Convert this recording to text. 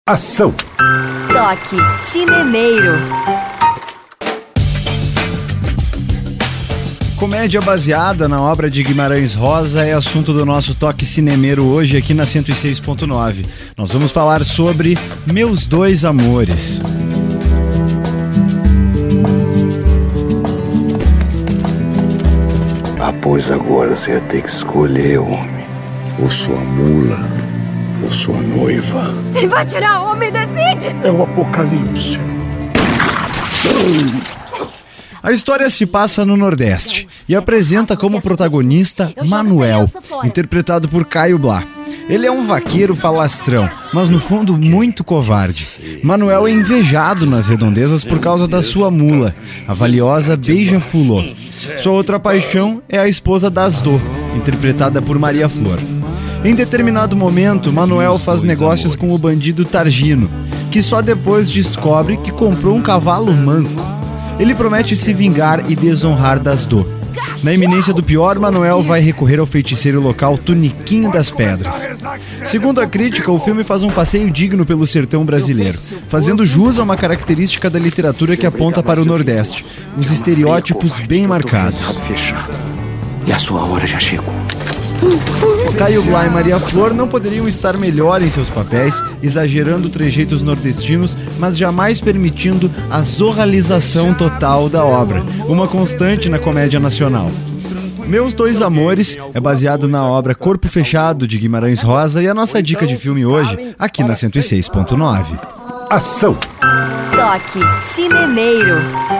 Ação! Toque Cinemeiro. Comédia baseada na obra de Guimarães Rosa é assunto do nosso Toque Cinemeiro hoje aqui na 106.9. Nós vamos falar sobre Meus Dois Amores. Pois agora você ia ter que escolher, homem. Ou sua mula, ou sua noiva. Ele vai tirar o homem, decide! É o apocalipse. A história se passa no Nordeste e apresenta como protagonista Manuel, interpretado por Caio Blá. Ele é um vaqueiro falastrão, mas no fundo muito covarde. Manuel é invejado nas redondezas por causa da sua mula, a valiosa Beija-Fulô. Sua outra paixão é a esposa Dasdô, interpretada por Maria Flor. Em determinado momento, Manuel faz negócios com o bandido Targino, que só depois descobre que comprou um cavalo manco. Ele promete se vingar e desonrar Dasdô. Na iminência do pior, Manuel vai recorrer ao feiticeiro local Tuniquinho das Pedras. Segundo a crítica, o filme faz um passeio digno pelo sertão brasileiro, fazendo jus a uma característica da literatura que aponta para o Nordeste, os estereótipos bem marcados. E a sua hora já chegou. Caio Blá e Maria Flor não poderiam estar melhor em seus papéis, exagerando trejeitos nordestinos, mas jamais permitindo a zorralização total da obra, uma constante na comédia nacional. Meus Dois Amores é baseado na obra Corpo Fechado, de Guimarães Rosa, e a nossa dica de filme hoje, aqui na 106.9. Ação! Toque Cinemeiro.